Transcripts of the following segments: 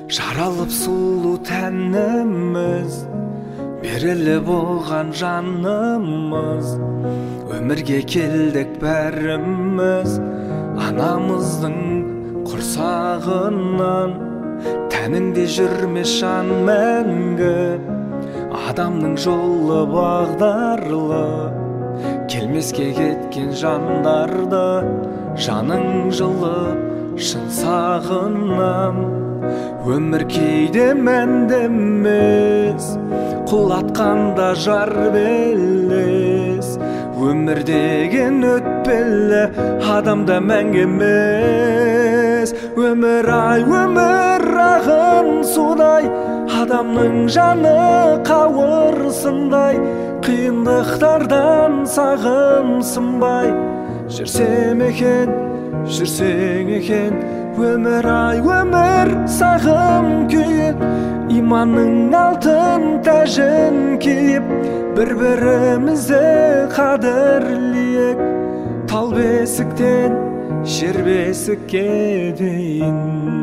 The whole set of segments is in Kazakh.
Жаралып сулуу тәніміз, берілі болған жанымыз. Өмірге келдік бәріміз, анамыздың құрсағынан. Тәніңде жүрмес жан мәңгі, адамның жолы бағдарлы. Келмеске кеткен жандарды, жаның жылы шын сағынам. Өмір кейде мәндемес, құлатқанда жар белес. Өмір деген өтпелі, адамда мәңгі емес. Өмір ай, өмір ағын судай, адамның жаны қауырсындай. Қиындықтардан сағымсынбай, жүрсем екен, жүрсең екен. Өмір ай, өмір сағым күйіп, иманның алтын тәжін киіп, бір-бірімізді қадірлейік. Тал бесіктен жер бесікке дейін.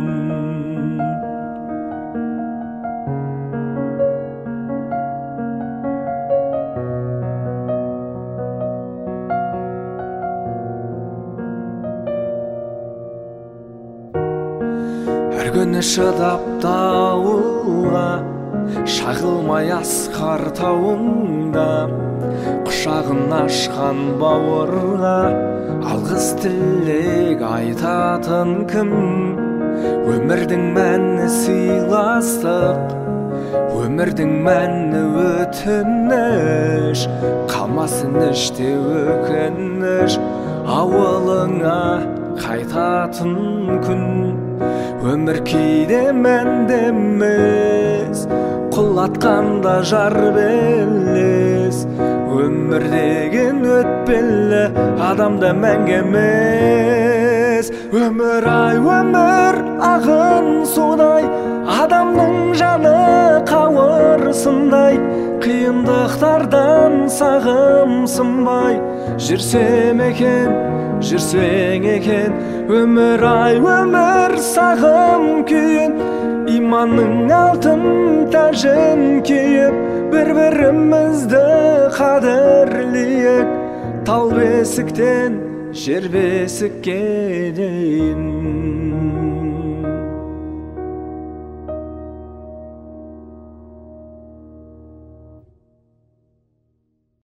Әр күні шыдап дауылға, шағылмай асқар тауыңда. Құшағын ашқан бауырға, алғыс тілек айтатын кім? Өмірдің мәні сыйластық, өмірдің мәні өтініш. Қалмасын іште өкініш, ауылыңа қайтатын күн. Өмір кейде мәндемес, құлатқанда жар белес. Өмір деген өтпелі, адамда мәңгі емес. Өмір ай, өмір ағын судай, адамның жаны қауырсындай. Қиындықтардан сағымсынбай, жүрсем екен, жүрсең екен. Өмір ай, өмір сағым күйін, иманның алтын тәжін киіп, бір-бірімізді қадірлейік. Тал бесіктен жер бесікке дейін.